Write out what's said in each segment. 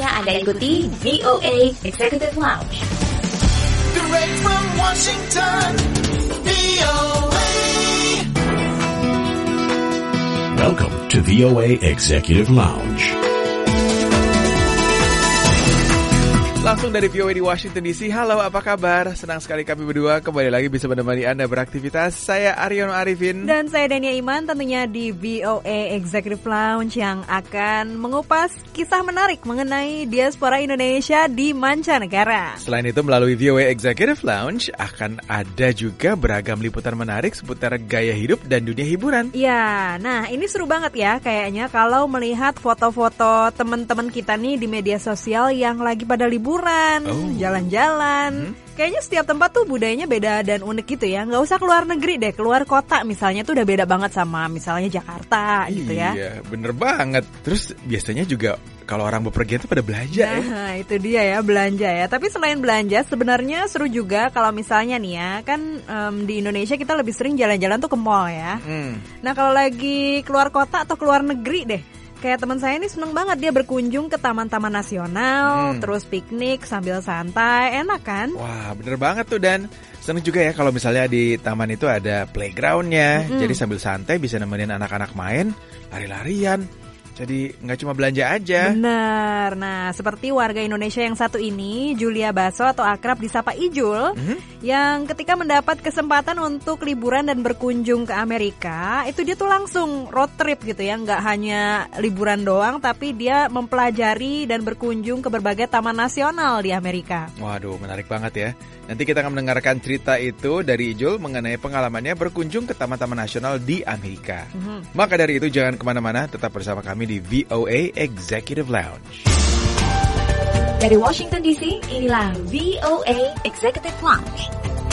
Saatnya Anda ikuti VOA Executive Lounge. Direct from Washington, VOA. Welcome to VOA Executive Lounge. Langsung dari VOA di Washington DC. Halo, apa kabar? Senang sekali kami berdua kembali lagi bisa menemani Anda beraktivitas. Saya Aryono Arifin. Dan saya Dania Iman, tentunya di VOA Executive Lounge yang akan mengupas kisah menarik mengenai diaspora Indonesia di mancanegara. Selain itu, melalui VOA Executive Lounge akan ada juga beragam liputan menarik seputar gaya hidup dan dunia hiburan. Ya, nah ini seru banget ya kayaknya kalau melihat foto-foto teman-teman kita nih di media sosial yang lagi pada liburan, jalan-jalan. Kayaknya setiap tempat tuh budayanya beda dan unik gitu ya. Nggak usah keluar negeri deh, keluar kota misalnya tuh udah beda banget sama misalnya Jakarta gitu ya. Iya, bener banget. Terus biasanya juga kalau orang bepergian tuh pada belanja ya. Nah, itu dia ya, belanja ya. Tapi selain belanja, sebenarnya seru juga kalau misalnya nih ya, kan di Indonesia kita lebih sering jalan-jalan tuh ke mall ya. Nah, kalau lagi keluar kota atau keluar negeri deh, kayak teman saya ini seneng banget dia berkunjung ke taman-taman nasional, terus piknik sambil santai, enak kan? Wah, bener banget tuh, dan seneng juga ya kalau misalnya di taman itu ada playgroundnya, jadi sambil santai bisa nemenin anak-anak main, lari-larian. Jadi nggak cuma belanja aja. Benar. Nah, seperti warga Indonesia yang satu ini, Julia Baso atau akrab disapa Ijul, yang ketika mendapat kesempatan untuk liburan dan berkunjung ke Amerika, itu dia tuh langsung road trip gitu ya, nggak hanya liburan doang, tapi dia mempelajari dan berkunjung ke berbagai taman nasional di Amerika. Waduh, menarik banget ya. Nanti kita akan mendengarkan cerita itu dari Ijul mengenai pengalamannya berkunjung ke taman-taman nasional di Amerika. Maka dari itu jangan kemana-mana, tetap bersama kami di VOA Executive Lounge. Dari Washington DC, inilah VOA Executive Lounge.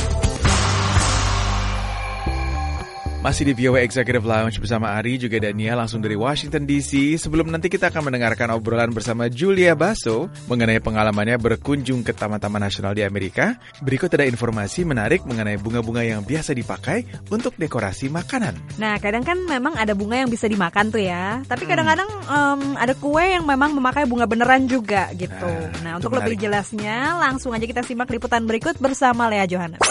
Masih di VOA Executive Lounge bersama Ari juga Dania langsung dari Washington DC. Sebelum nanti kita akan mendengarkan obrolan bersama Julia Baso mengenai pengalamannya berkunjung ke taman-taman nasional di Amerika, berikut ada informasi menarik mengenai bunga-bunga yang biasa dipakai untuk dekorasi makanan. Nah, kadang kan memang ada bunga yang bisa dimakan tuh ya, tapi kadang-kadang ada kue yang memang memakai bunga beneran juga gitu. Nah, untuk lebih jelasnya langsung aja kita simak liputan berikut bersama Lea Johannes.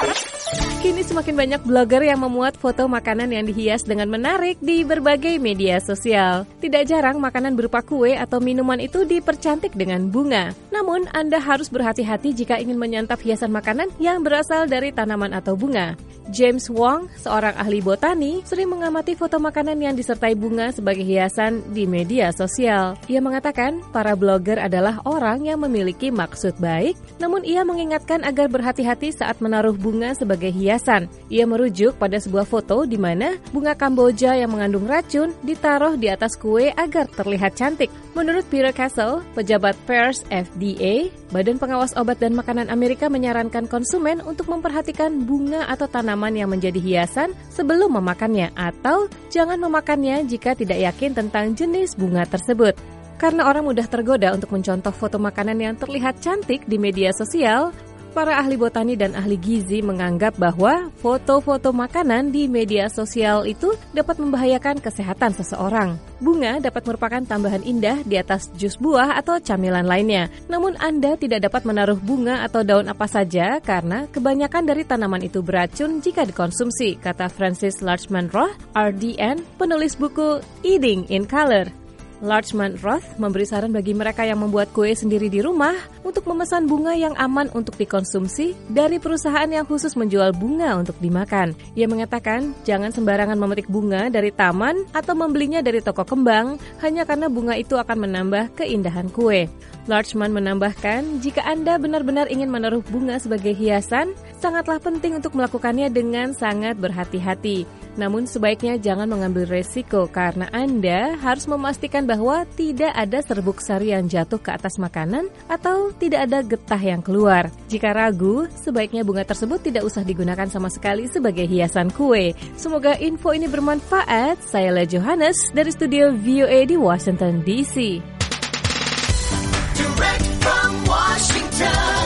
Kini semakin banyak blogger yang memuat foto makanan yang dihias dengan menarik di berbagai media sosial. Tidak jarang makanan berupa kue atau minuman itu dipercantik dengan bunga. Namun, Anda harus berhati-hati jika ingin menyantap hiasan makanan yang berasal dari tanaman atau bunga. James Wong, seorang ahli botani, sering mengamati foto makanan yang disertai bunga sebagai hiasan di media sosial. Ia mengatakan, para blogger adalah orang yang memiliki maksud baik, namun ia mengingatkan agar berhati-hati saat menaruh bunga sebagai hiasan. Ia merujuk pada sebuah foto di mana bunga Kamboja yang mengandung racun ditaruh di atas kue agar terlihat cantik. Menurut Peter Castle, pejabat pers FDA, Badan Pengawas Obat dan Makanan Amerika menyarankan konsumen untuk memperhatikan bunga atau tanaman yang menjadi hiasan sebelum memakannya, atau jangan memakannya jika tidak yakin tentang jenis bunga tersebut. Karena orang mudah tergoda untuk mencontoh foto makanan yang terlihat cantik di media sosial, para ahli botani dan ahli gizi menganggap bahwa foto-foto makanan di media sosial itu dapat membahayakan kesehatan seseorang. Bunga dapat merupakan tambahan indah di atas jus buah atau camilan lainnya. Namun Anda tidak dapat menaruh bunga atau daun apa saja karena kebanyakan dari tanaman itu beracun jika dikonsumsi, kata Francis Larchman Roth, RDN, penulis buku Eating in Color. Larchman Roth memberi saran bagi mereka yang membuat kue sendiri di rumah untuk memesan bunga yang aman untuk dikonsumsi dari perusahaan yang khusus menjual bunga untuk dimakan. Ia mengatakan, jangan sembarangan memetik bunga dari taman atau membelinya dari toko kembang hanya karena bunga itu akan menambah keindahan kue. Larchman menambahkan, jika Anda benar-benar ingin menaruh bunga sebagai hiasan, sangatlah penting untuk melakukannya dengan sangat berhati-hati. Namun sebaiknya jangan mengambil resiko karena Anda harus memastikan bahwa tidak ada serbuk sari yang jatuh ke atas makanan atau tidak ada getah yang keluar. Jika ragu, sebaiknya bunga tersebut tidak usah digunakan sama sekali sebagai hiasan kue. Semoga info ini bermanfaat. Saya Lea Johannes dari studio VOA di Washington DC. Direct from Washington.